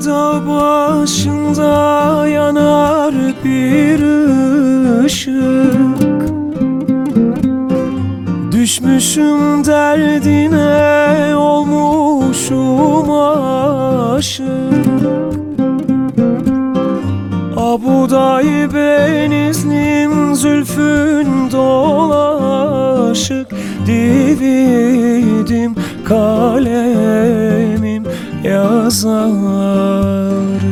dağ başında yanar bir ışık. Düşmüşüm derdine, olmuşum aşık. Abuday benizlim, zülfün dolaşık. Dividim kalemim yazarım.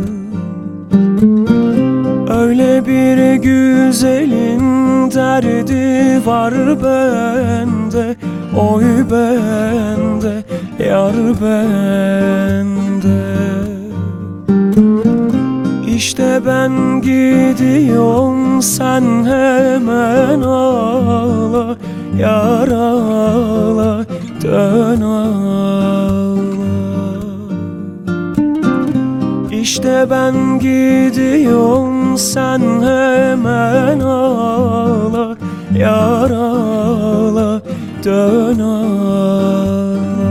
Öyle bir güzelin derdi var bende, oy bende, yar bende. İşte ben gidiyorum, sen hemen ağla, yar ağla, dön ağla. İşte ben gidiyorum, sen hemen ağla, yar ağla, dön ağla.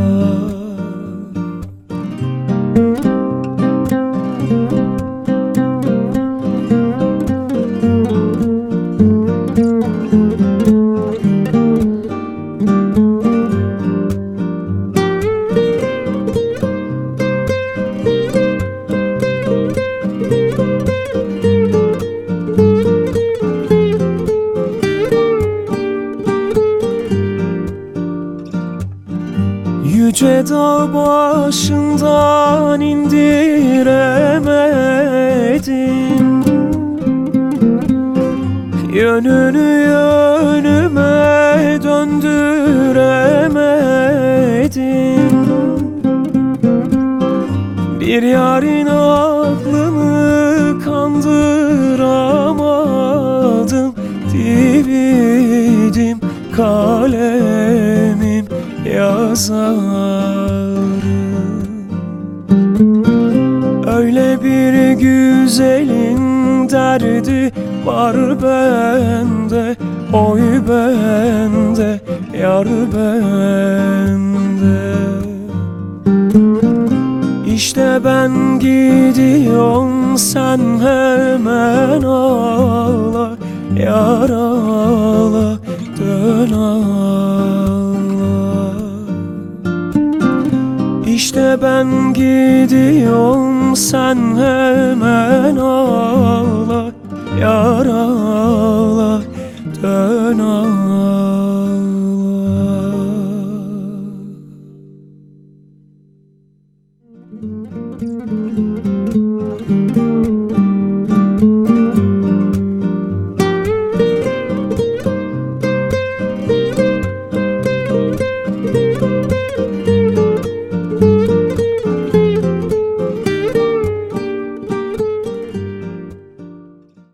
Yüce dağ başından indiremedim, yönünü yönüme döndüremedim. Bir yarın aklımı kandıramadım. Dividim kalemim yazarım. Öyle bir güzelin derdi var bende, oy bende, yar bende. İşte ben gidiyorum, sen hemen ağla, yar ağla, dön ağla. İşte ben gidiyorum, sen hemen ağla.